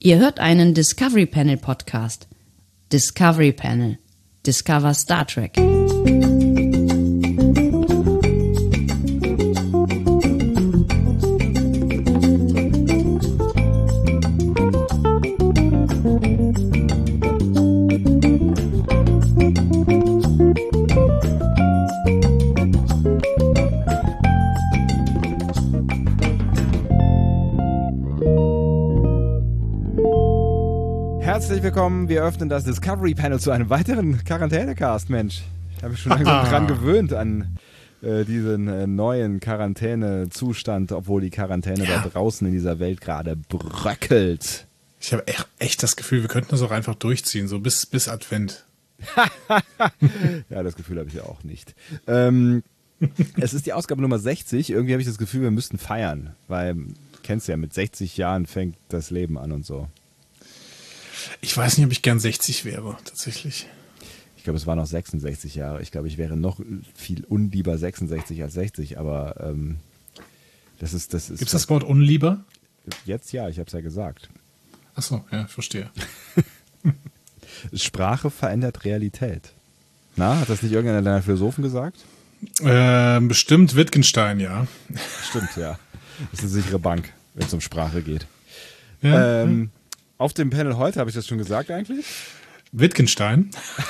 Ihr hört einen Discovery Panel Podcast. Discovery Panel. Discover Star Trek. Herzlich willkommen, wir öffnen das Discovery Panel zu einem weiteren Quarantänecast, Mensch. Ich habe mich schon langsam dran gewöhnt an diesen neuen Quarantänezustand, obwohl die Quarantäne da draußen in dieser Welt gerade bröckelt. Ich habe echt das Gefühl, wir könnten das auch einfach durchziehen, so bis Advent. Ja, das Gefühl habe ich ja auch nicht. Es ist die Ausgabe Nummer 60, irgendwie habe ich das Gefühl, wir müssten feiern, weil, kennst du ja, mit 60 Jahren fängt das Leben an und so. Ich weiß nicht, ob ich gern 60 wäre, tatsächlich. Ich glaube, es waren noch 66 Jahre. Ich glaube, ich wäre noch viel unlieber 66 als 60, aber das ist... Gibt es das Wort unlieber? Jetzt ja, ich habe es ja gesagt. Ach so, ja, verstehe. Sprache verändert Realität. Na, hat das nicht irgendeiner deiner Philosophen gesagt? Bestimmt Wittgenstein, ja. Stimmt, ja. Das ist eine sichere Bank, wenn es um Sprache geht. Ja, Auf dem Panel heute, habe ich das schon gesagt eigentlich? Wittgenstein.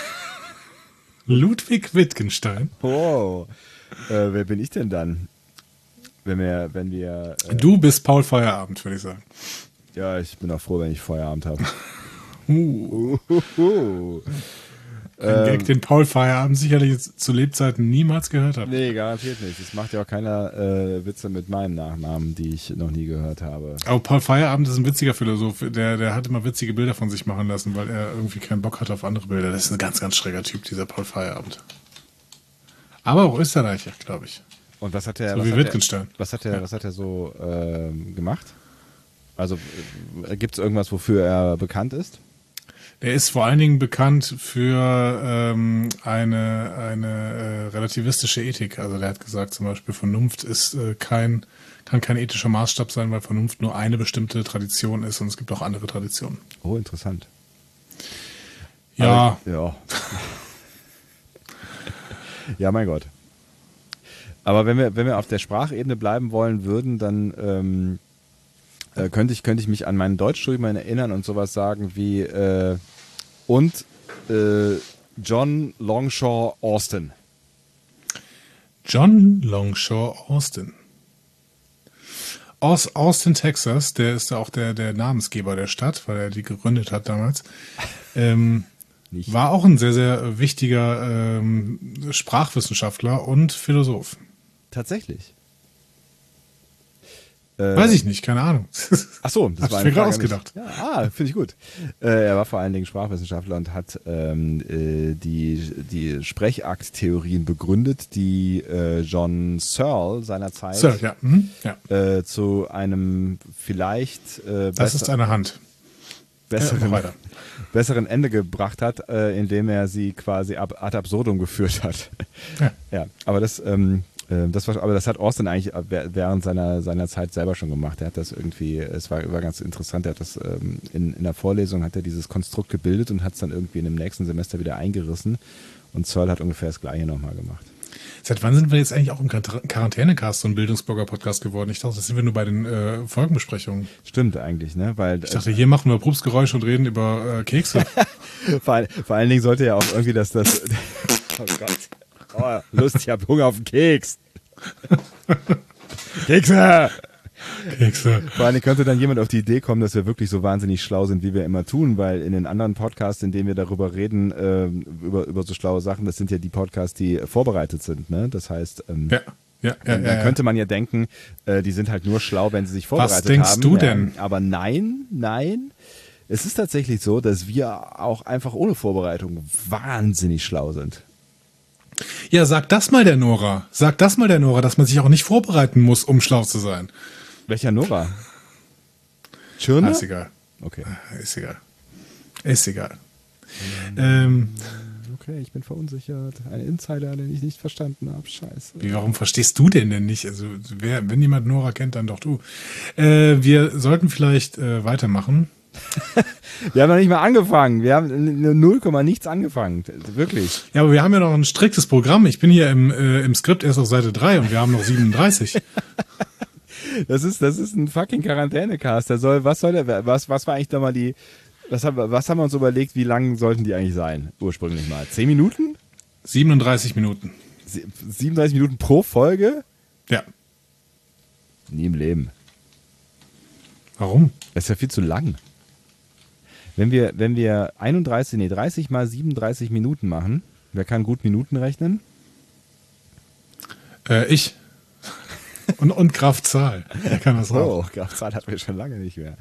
Ludwig Wittgenstein. Oh, wer bin ich denn dann? Wenn wir Du bist Paul Feierabend, würde ich sagen. Ja, ich bin auch froh, wenn ich Feierabend habe. Ein Gag, den Paul Feierabend sicherlich zu Lebzeiten niemals gehört hat. Nee, garantiert nicht. Es macht ja auch keiner Witze mit meinem Nachnamen, die ich noch nie gehört habe. Aber Paul Feierabend ist ein witziger Philosoph. Der hat immer witzige Bilder von sich machen lassen, weil er irgendwie keinen Bock hat auf andere Bilder. Das ist ein ganz, ganz schräger Typ, dieser Paul Feierabend. Aber auch Österreicher, glaube ich. Und was hat er? So wie Wittgenstein. Was hat er so gemacht? Also gibt es irgendwas, wofür er bekannt ist? Er ist vor allen Dingen bekannt für eine relativistische Ethik. Also der hat gesagt, zum Beispiel Vernunft ist kann kein ethischer Maßstab sein, weil Vernunft nur eine bestimmte Tradition ist und es gibt auch andere Traditionen. Oh, interessant. Ja. Ja. Ja, mein Gott. Aber wenn wir auf der Sprachebene bleiben wollen würden, dann könnte ich mich an meinen Deutschstudium erinnern und sowas sagen wie John Longshore Austin. John Longshore Austin. Aus Austin, Texas, der ist ja auch der Namensgeber der Stadt, weil er die gegründet hat damals. War auch ein sehr, sehr wichtiger Sprachwissenschaftler und Philosoph. Tatsächlich. Weiß ich nicht, keine Ahnung. Ach so, das war mir gerade ausgedacht. Ja, finde ich gut. Er war vor allen Dingen Sprachwissenschaftler und hat die Sprechakttheorien begründet, die John Searle seinerzeit zu einem vielleicht das ist eine Hand. Besseren Ende gebracht hat, indem er sie quasi ad absurdum geführt hat. Ja, aber das hat Austin eigentlich während seiner Zeit selber schon gemacht. Er hat das irgendwie, es war ganz interessant, er hat das in der Vorlesung hat er dieses Konstrukt gebildet und hat es dann irgendwie in dem nächsten Semester wieder eingerissen und Searle hat ungefähr das Gleiche nochmal gemacht. Seit wann sind wir jetzt eigentlich auch im Quarantänecast so ein Bildungsblogger-Podcast geworden? Ich dachte, das sind wir nur bei den Folgenbesprechungen. Stimmt eigentlich, ne? Weil, ich dachte, hier machen wir Pupsgeräusche und reden über Kekse. vor allen Dingen sollte ja auch irgendwie das oh Gott. Oh, Lust, ich hab Hunger auf einen Keks. Kekse! Vor allem könnte dann jemand auf die Idee kommen, dass wir wirklich so wahnsinnig schlau sind, wie wir immer tun, weil in den anderen Podcasts, in denen wir darüber reden, über so schlaue Sachen, das sind ja die Podcasts, die vorbereitet sind, ne? Das heißt, dann könnte man ja denken, die sind halt nur schlau, wenn sie sich vorbereitet haben. Was denkst du denn? Aber nein. Es ist tatsächlich so, dass wir auch einfach ohne Vorbereitung wahnsinnig schlau sind. Ja, sag das mal der Nora, dass man sich auch nicht vorbereiten muss, um schlau zu sein. Welcher Nora? Schirner? Ist egal. Okay. Ist egal. Okay, ich bin verunsichert. Ein Insider, den ich nicht verstanden habe. Scheiße. Warum verstehst du den denn nicht? Also, wenn jemand Nora kennt, dann doch du. Wir sollten vielleicht weitermachen. Wir haben noch nicht mal angefangen. Wir haben 0, nichts angefangen. Wirklich. Ja, aber wir haben ja noch ein striktes Programm. Ich bin hier im Skript erst auf Seite 3 und wir haben noch 37. Das ist ein fucking Quarantänecast. Was war eigentlich da mal was haben wir uns überlegt, wie lang sollten die eigentlich sein? Ursprünglich mal. 10 Minuten? 37 Minuten. 37 Minuten pro Folge? Ja. Nie im Leben. Warum? Das ist ja viel zu lang. Wenn wir 30 mal 37 Minuten machen, wer kann gut Minuten rechnen? Ich. Und Graf Zahl. Wer kann das auch? Oh, Graf Zahl hatten wir schon lange nicht mehr.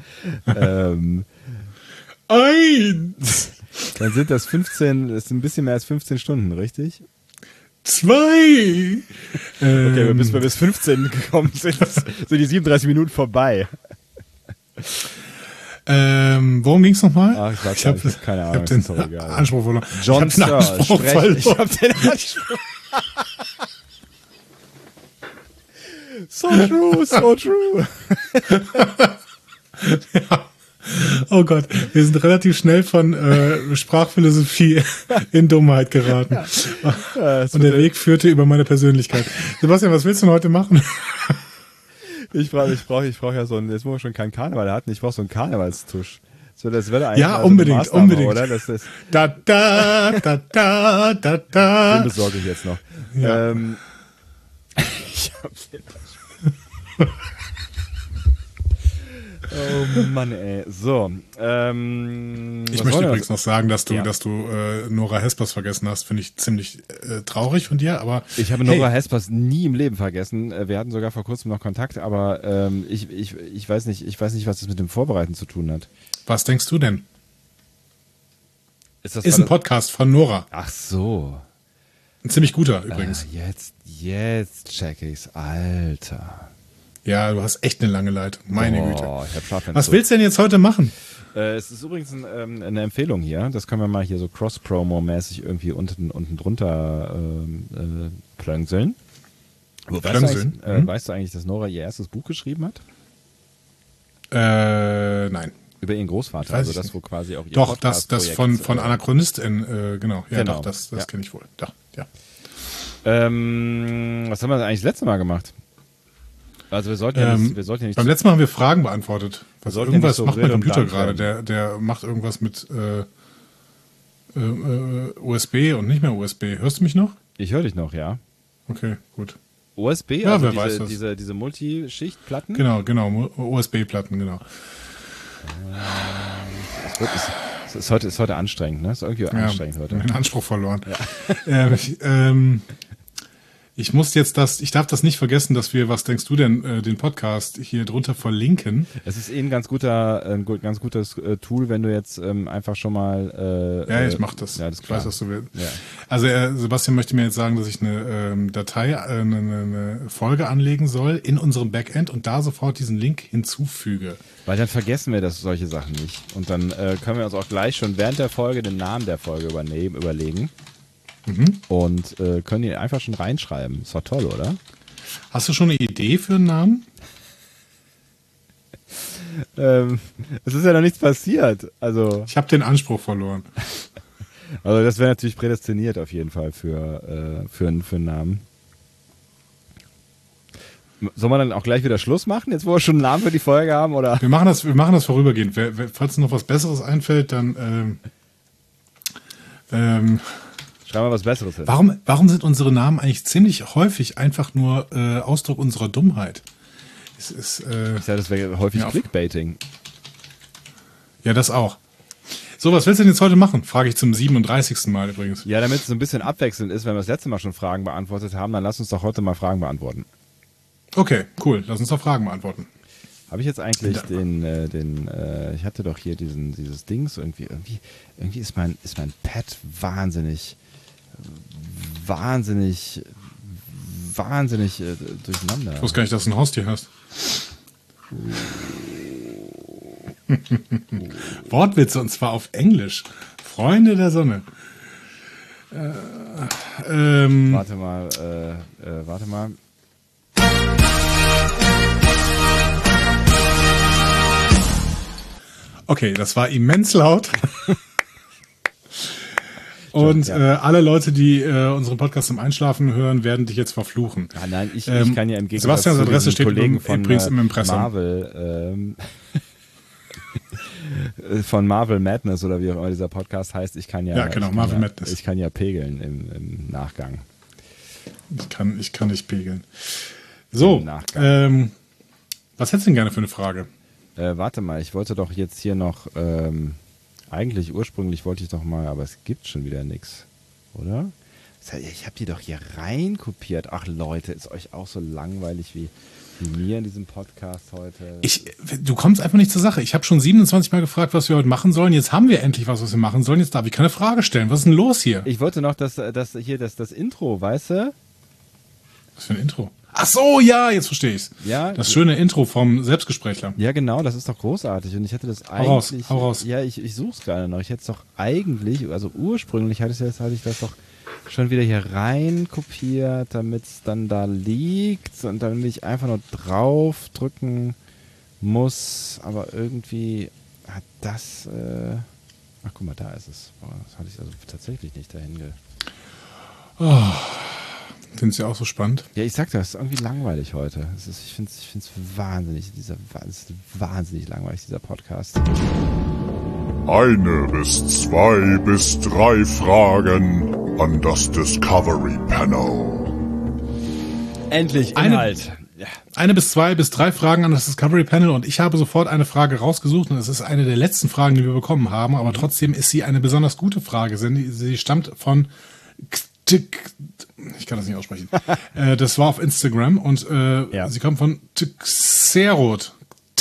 1. Dann sind das 15, das ist ein bisschen mehr als 15 Stunden, richtig? 2. Okay, bis wir bis 15 gekommen sind, sind die 37 Minuten vorbei. Worum ging es nochmal? Ach, ich habe keine Ahnung. Ich habe den Anspruch verloren. John Sir, ich habe den Anspruch. So true, so true. Ja. Oh Gott, wir sind relativ schnell von Sprachphilosophie in Dummheit geraten. Ja, und der Weg führte über meine Persönlichkeit. Sebastian, was willst du denn heute machen? Ich brauche ja so einen, jetzt wo wir schon keinen Karneval hatten, ich brauche so einen Karnevalstusch. So, das wäre eigentlich ja, unbedingt, so unbedingt. Oder? Das da. Den besorge ich jetzt noch. Ja. Ich hab den Oh Mann, ey. So. Ich möchte übrigens noch sagen, dass du Nora Hespers vergessen hast. Finde ich ziemlich traurig von dir, aber. Ich habe Nora Hespers nie im Leben vergessen. Wir hatten sogar vor kurzem noch Kontakt, aber ich weiß nicht, was das mit dem Vorbereiten zu tun hat. Was denkst du denn? Ist ein Podcast von Nora. Ach so. Ein ziemlich guter übrigens. Jetzt check ich's, Alter. Ja, du hast echt eine lange Leitung. Meine Güte. Ich hab Schlafentzug. Was willst du denn jetzt heute machen? Es ist übrigens eine Empfehlung hier. Das können wir mal hier so Cross-Promo-mäßig irgendwie unten drunter plöngseln. Plöngseln? Weißt du eigentlich, dass Nora ihr erstes Buch geschrieben hat? Nein. Über ihren Großvater, also das, wo quasi auch ihr Doch, das von Anachronistin, genau. Ja, genau. Doch, das kenne ich wohl. Doch, ja. Was haben wir eigentlich das letzte Mal gemacht? Also wir sollten ja nicht. Beim letzten Mal haben wir Fragen beantwortet. Irgendwas so macht mein Computer gerade. Der macht irgendwas mit USB und nicht mehr USB. Hörst du mich noch? Ich höre dich noch, ja. Okay, gut. USB, ja, also wer weiß das. diese Multischichtplatten? Genau, USB-Platten, genau. Es ist heute anstrengend, ne? Ist irgendwie anstrengend heute. Den Anspruch verloren. Ja. Ich darf das nicht vergessen, dass wir, was denkst du denn, den Podcast hier drunter verlinken. Es ist ein ganz gutes Tool, wenn du jetzt einfach schon mal. Ich mach das. Ja, das ist ich klar. weiß, was du willst. Ja. Also Sebastian möchte mir jetzt sagen, dass ich eine Datei, eine Folge anlegen soll in unserem Backend und da sofort diesen Link hinzufüge. Weil dann vergessen wir solche Sachen nicht. Und dann können wir uns auch gleich schon während der Folge den Namen der Folge überlegen. Und können ihn einfach schon reinschreiben. Ist doch toll, oder? Hast du schon eine Idee für einen Namen? Es ist ja noch nichts passiert. Also ich habe den Anspruch verloren. Also das wäre natürlich prädestiniert auf jeden Fall für einen Namen. Soll man dann auch gleich wieder Schluss machen, jetzt wo wir schon einen Namen für die Folge haben? Oder? Wir machen das vorübergehend. Falls noch was Besseres einfällt, dann schreiben wir was Besseres hin. Warum sind unsere Namen eigentlich ziemlich häufig einfach nur Ausdruck unserer Dummheit? Ich sage, das wäre häufig Clickbaiting. Ja, das auch. So, was willst du denn jetzt heute machen? Frage ich zum 37. Mal übrigens. Ja, damit es so ein bisschen abwechselnd ist, wenn wir das letzte Mal schon Fragen beantwortet haben, dann lass uns doch heute mal Fragen beantworten. Okay, cool. Lass uns doch Fragen beantworten. Habe ich jetzt eigentlich ich hatte doch hier dieses Dings irgendwie ist mein Pad wahnsinnig durcheinander. Ich wusste gar nicht, dass du ein Haustier hast. Wortwitze, und zwar auf Englisch. Freunde der Sonne. Warte mal. Okay, das war immens laut. Und alle Leute, die unseren Podcast zum Einschlafen hören, werden dich jetzt verfluchen. Ah, nein, ich kann ja im Gegensatz Sebastians zu Adresse steht Kollegen übrigens im Impressum. Marvel, von Marvel Madness oder wie auch immer dieser Podcast heißt, ich kann ja Madness. Ich kann ja pegeln im Nachgang. Ich kann nicht pegeln. So, was hättest du denn gerne für eine Frage? Warte mal, ich wollte doch jetzt hier noch eigentlich ursprünglich wollte ich doch mal, aber es gibt schon wieder nichts, oder? Ich habe die doch hier rein kopiert. Ach Leute, ist euch auch so langweilig wie mir in diesem Podcast heute? Du kommst einfach nicht zur Sache. Ich habe schon 27 Mal gefragt, was wir heute machen sollen. Jetzt haben wir endlich was wir machen sollen. Jetzt darf ich keine Frage stellen. Was ist denn los hier? Ich wollte noch das Intro, weißt du? Was für ein Intro? Ach so, ja, jetzt verstehe ich's. Ja, das schöne Intro vom Selbstgesprächler. Ja, genau, das ist doch großartig. Und ich hätte das eigentlich... Hau raus. Ja, ich suche es gerade noch. Ich hätte es doch eigentlich, also ursprünglich hatte ich das doch schon wieder hier rein kopiert, damit es dann da liegt und damit ich einfach nur drauf drücken muss. Aber irgendwie hat das... ach, guck mal, da ist es. Boah, das hatte ich also tatsächlich nicht dahin Findest du auch so spannend? Ja, ich sag das, ist irgendwie langweilig heute. Ich finde es wahnsinnig langweilig, dieser Podcast. 1 bis 2 bis 3 Fragen an das Discovery Panel. Endlich Inhalt. 1 bis 2 bis 3 Fragen an das Discovery Panel und ich habe sofort eine Frage rausgesucht und es ist eine der letzten Fragen, die wir bekommen haben, aber trotzdem ist sie eine besonders gute Frage. Sie stammt von... Ich kann das nicht aussprechen. Das war auf Instagram und sie kommt von Xerot.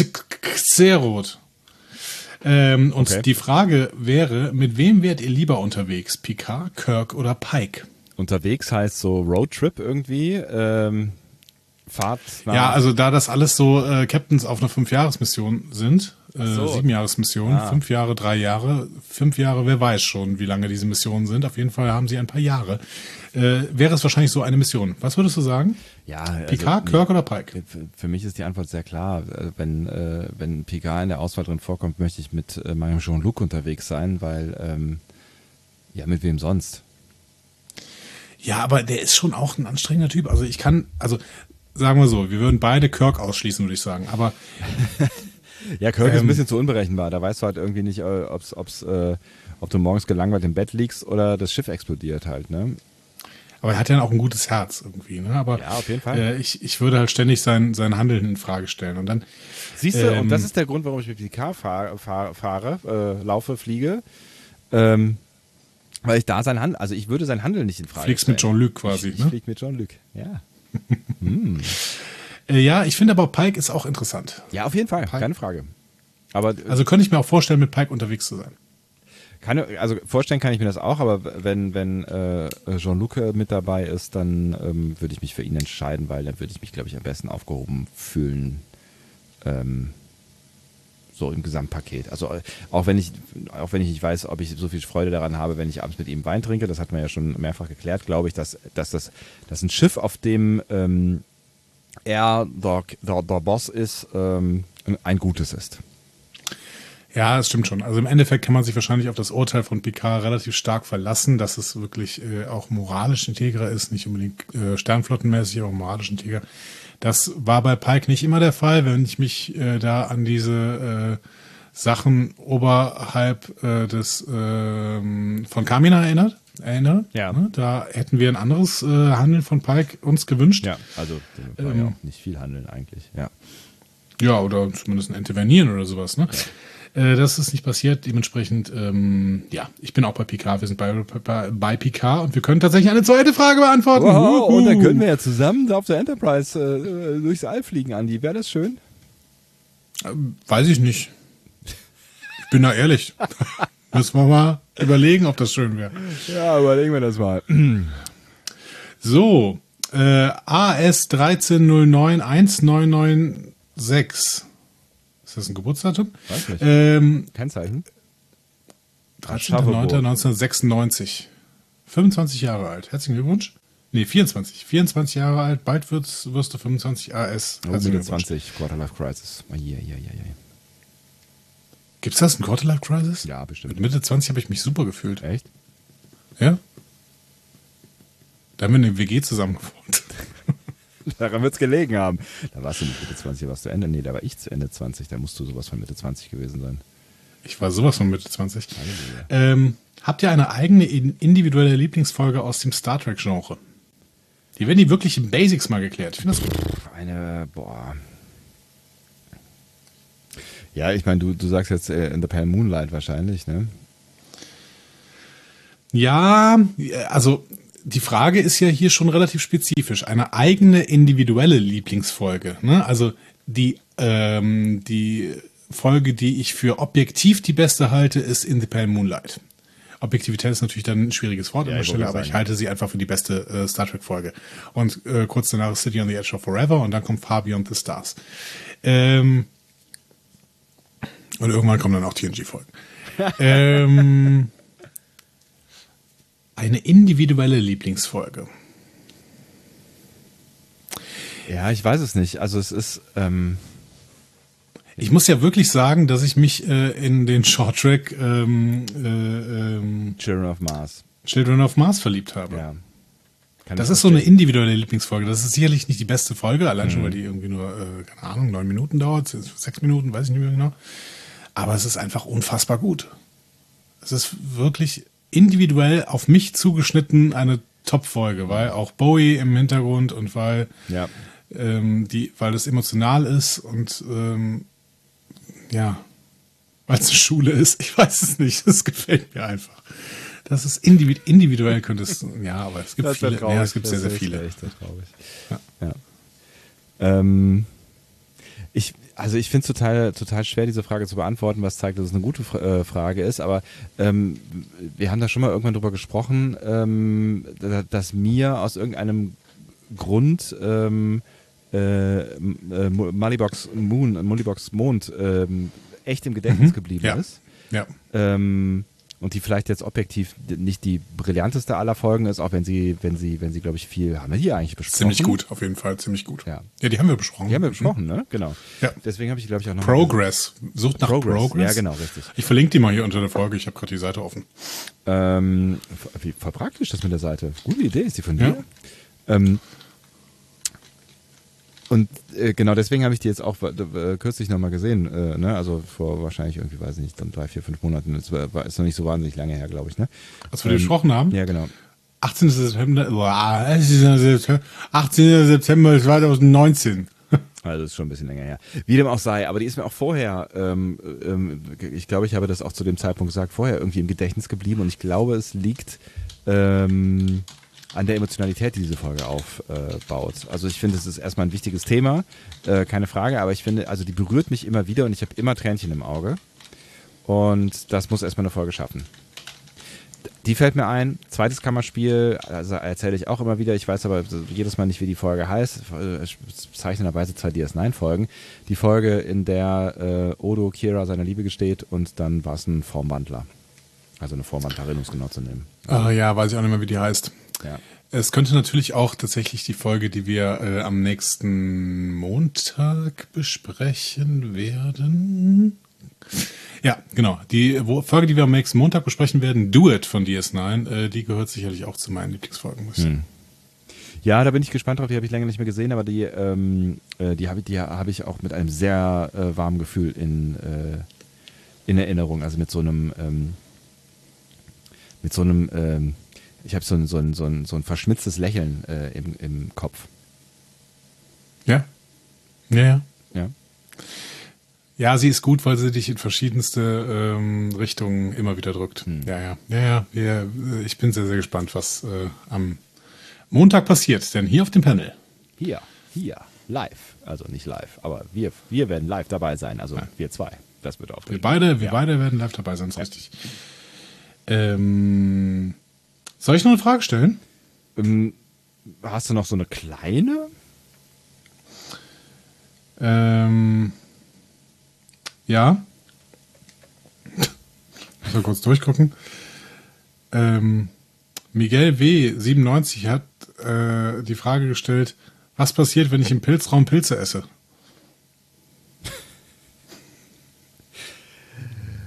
Und die Frage wäre, mit wem wärt ihr lieber unterwegs? Picard, Kirk oder Pike? Unterwegs heißt so Roadtrip irgendwie. Fahrt nach... Ja, also da das alles so Captains auf einer 5-Jahres-Mission sind, 7-Jahres-Mission, 5 Jahre, 3 Jahre, 5 Jahre, wer weiß schon, wie lange diese Missionen sind. Auf jeden Fall haben sie ein paar Jahre. Wäre es wahrscheinlich so eine Mission. Was würdest du sagen? Ja, Picard, Kirk oder Pike? Für mich ist die Antwort sehr klar. Wenn Picard in der Auswahl drin vorkommt, möchte ich mit meinem Jean-Luc unterwegs sein, weil, mit wem sonst? Ja, aber der ist schon auch ein anstrengender Typ. Also sagen wir so, wir würden beide Kirk ausschließen, würde ich sagen. Aber ja, Kirk ist ein bisschen zu unberechenbar. Da weißt du halt irgendwie nicht, ob du morgens gelangweilt im Bett liegst oder das Schiff explodiert halt, ne? Aber er hat ja auch ein gutes Herz irgendwie, ne? Aber ja, auf jeden Fall. Ich würde halt ständig sein Handeln in Frage stellen. Und dann siehst du, und das ist der Grund, warum ich mit Picard laufe, fliege. Weil ich da ich würde sein Handeln nicht in Frage stellen. Fliegst mit Jean-Luc quasi, Ich flieg mit Jean-Luc, ja. Ja, ich finde aber Pike ist auch interessant. Ja, auf jeden Fall, keine Frage. Aber, also könnte ich mir auch vorstellen, mit Pike unterwegs zu sein. Vorstellen kann ich mir das auch, aber wenn Jean-Luc mit dabei ist, dann würde ich mich für ihn entscheiden, weil dann würde ich mich, glaube ich, am besten aufgehoben fühlen. So im Gesamtpaket. Also auch wenn ich nicht weiß, ob ich so viel Freude daran habe, wenn ich abends mit ihm Wein trinke, das hat man ja schon mehrfach geklärt, glaube ich, dass ein Schiff, auf dem er der Boss ist, ein gutes ist. Ja, das stimmt schon. Also im Endeffekt kann man sich wahrscheinlich auf das Urteil von Picard relativ stark verlassen, dass es wirklich auch moralisch integrer ist, nicht unbedingt sternflottenmäßig, aber moralisch integrer. Das war bei Pike nicht immer der Fall, wenn ich mich da an diese Sachen oberhalb von Kamina erinnere. Ja. Ne? Da hätten wir ein anderes Handeln von Pike uns gewünscht. Ja, also war ja auch nicht viel Handeln eigentlich. Ja. Ja, oder zumindest ein Intervenieren oder sowas. Ne? Ja. Das ist nicht passiert, dementsprechend, ich bin auch bei Picard, wir sind bei Picard und wir können tatsächlich eine zweite Frage beantworten. Wow, und dann können wir ja zusammen auf der Enterprise durchs All fliegen, Andi. Wäre das schön? Weiß ich nicht. Ich bin da ehrlich. Müssen wir mal überlegen, ob das schön wäre. Ja, überlegen wir das mal. So, AS 13091996. Ist das ein Geburtsdatum? Weiß nicht. Kennzeichen? 13.09.1996. 25 Jahre alt. Herzlichen Glückwunsch. Nee, 24. 24 Jahre alt. Bald wirst du 25 AS. Herzlichen Glückwunsch. 20, Quarter-Life Crisis. Gibt's das, ein Quarter-Life Crisis? Ja, bestimmt. Mit Mitte 20 habe ich mich super gefühlt. Echt? Ja. Da haben wir in der WG zusammen gewohnt. Daran wird es gelegen haben. Da warst du nicht Mitte 20, da warst du Ende. Nee, da war ich zu Ende 20. Da musst du sowas von Mitte 20 gewesen sein. Ich war sowas von Mitte 20. Habt ihr eine eigene individuelle Lieblingsfolge aus dem Star Trek-Genre? Die werden die wirklich in Basics mal geklärt. Ich finde das gut. Ja, ich meine, du sagst jetzt In the Pale Moonlight wahrscheinlich, ne? Ja, also die Frage ist ja hier schon relativ spezifisch. Eine eigene individuelle Lieblingsfolge. Ne? Also die Folge, die ich für objektiv die beste halte, ist In the Pale Moonlight. Objektivität ist natürlich dann ein schwieriges Wort an der Stelle, aber ich halte sie einfach für die beste Star Trek-Folge. Und kurz danach ist City on the Edge of Forever und dann kommt Far Beyond the Stars. Und irgendwann kommen dann auch TNG-Folgen. Eine individuelle Lieblingsfolge. Ja, ich weiß es nicht. Also es ist... Ich muss ja wirklich sagen, dass ich mich in den Short-Track Children of Mars verliebt habe. Ja. Das ist so eine individuelle Lieblingsfolge. Das ist sicherlich nicht die beste Folge, allein schon, weil die irgendwie nur, keine Ahnung, 9 Minuten dauert, 6 Minuten, weiß ich nicht mehr genau. Aber es ist einfach unfassbar gut. Es ist wirklich individuell auf mich zugeschnitten eine Top-Folge, weil auch Bowie im Hintergrund und weil weil es emotional ist und weil es eine Schule ist. Ich weiß es nicht. Das gefällt mir einfach. Das ist individuell könnte es, aber es gibt das viele. Traurig, Ja, es gibt sehr, sehr viele. Echt traurig. Ja. Ich finde es total schwer, diese Frage zu beantworten, was zeigt, dass es eine gute Frage ist, aber wir haben da schon mal irgendwann drüber gesprochen, dass mir aus irgendeinem Grund Mullybox Mond echt im Gedächtnis geblieben ist. Ja. Und die vielleicht jetzt objektiv nicht die brillanteste aller Folgen ist, auch wenn sie, glaube ich, viel, haben wir hier eigentlich besprochen. Ziemlich gut, auf jeden Fall, ziemlich gut. Ja, die haben wir besprochen. Ne? Genau. Ja. Deswegen habe ich, glaube ich, auch noch... Progress. Sucht nach Progress. Ja, genau, richtig. Ich verlinke die mal hier unter der Folge, ich habe gerade die Seite offen. Wie voll praktisch das mit der Seite. Gute Idee, ist die von dir? Ja. Und genau deswegen habe ich die jetzt auch kürzlich nochmal gesehen, ne? Also vor wahrscheinlich irgendwie, weiß ich nicht, dann 3, 4, 5 Monaten. Ist noch nicht so wahnsinnig lange her, glaube ich. Ne? Was wir gesprochen haben? Ja, genau. 18. September 2019. Also das ist schon ein bisschen länger her. Wie dem auch sei, aber die ist mir auch vorher, ich glaube, ich habe das auch zu dem Zeitpunkt gesagt, vorher irgendwie im Gedächtnis geblieben und ich glaube, es liegt an der Emotionalität, die diese Folge aufbaut. Also ich finde, es ist erstmal ein wichtiges Thema, keine Frage, aber ich finde, also die berührt mich immer wieder und ich habe immer Tränchen im Auge und das muss erstmal eine Folge schaffen. Die fällt mir ein, zweites Kammerspiel, also erzähle ich auch immer wieder, ich weiß aber jedes Mal nicht, wie die Folge heißt, bezeichnenderweise 2 DS9-Folgen, die Folge, in der Odo Kira seiner Liebe gesteht und dann war es ein Formwandler. Also eine Formwandlerin, um es genau zu nehmen. Ja, weiß ich auch nicht mehr, wie die heißt. Ja. Es könnte natürlich auch tatsächlich die Folge, die wir am nächsten Montag besprechen werden. Ja, genau. Die Folge, die wir am nächsten Montag besprechen werden, Do It von DS9, die gehört sicherlich auch zu meinen Lieblingsfolgen. Ja, da bin ich gespannt drauf. Die habe ich länger nicht mehr gesehen, aber die habe ich auch mit einem sehr warmen Gefühl in Erinnerung. Also mit so einem ich habe so ein verschmitztes Lächeln im Kopf. Ja. Ja, sie ist gut, weil sie dich in verschiedenste Richtungen immer wieder drückt. Ja. Ich bin sehr, sehr gespannt, was am Montag passiert. Denn hier auf dem Panel. Hier, live. Also nicht live, aber wir werden live dabei sein. Also wir zwei. Das wird aufregend. Wir beide werden live dabei sein, ist richtig. Soll ich noch eine Frage stellen? Hast du noch so eine kleine? Ja. Ich soll kurz durchgucken. Miguel W. 97 hat die Frage gestellt, was passiert, wenn ich im Pilzraum Pilze esse?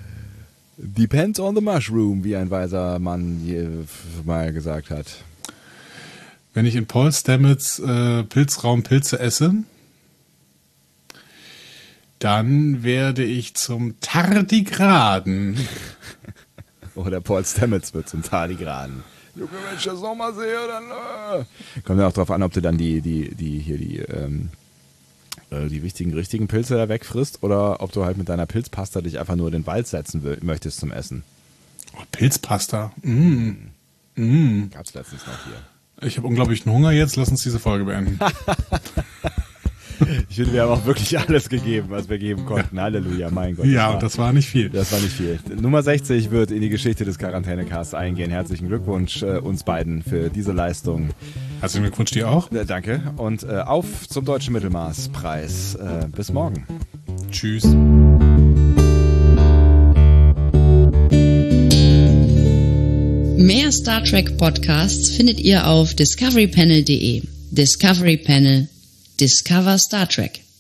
Depends on the mushroom, wie ein weiser Mann mal gesagt hat. Wenn ich in Paul Stamets Pilzraum Pilze esse, dann werde ich zum Tardigraden. Oder Paul Stamets wird zum Tardigraden. Junge, wenn ich das nochmal sehe, dann... Kommt ja auch drauf an, ob du dann die richtigen Pilze da wegfrisst oder ob du halt mit deiner Pilzpasta dich einfach nur in den Wald setzen möchtest zum Essen. Oh, Pilzpasta? Gab's letztens noch hier. Ich habe unglaublichen Hunger jetzt. Lass uns diese Folge beenden. Ich finde, wir haben auch wirklich alles gegeben, was wir geben konnten. Halleluja, mein Gott. Ja, das war nicht viel. Das war nicht viel. Nummer 60 wird in die Geschichte des Quarantänecasts eingehen. Herzlichen Glückwunsch uns beiden für diese Leistung. Herzlichen Glückwunsch dir auch. Danke. Und auf zum Deutschen Mittelmaßpreis. Bis morgen. Tschüss. Mehr Star Trek Podcasts findet ihr auf discoverypanel.de. Discovery Panel. Discover Star Trek.